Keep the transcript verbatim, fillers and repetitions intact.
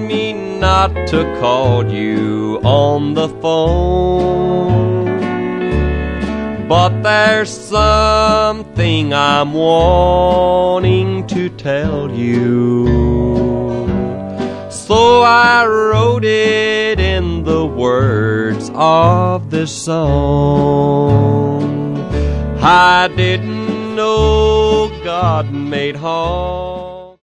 me not to call you on the phone, but there's something I'm wanting to tell you. So I wrote it in the words of this song. I didn't know God made hearts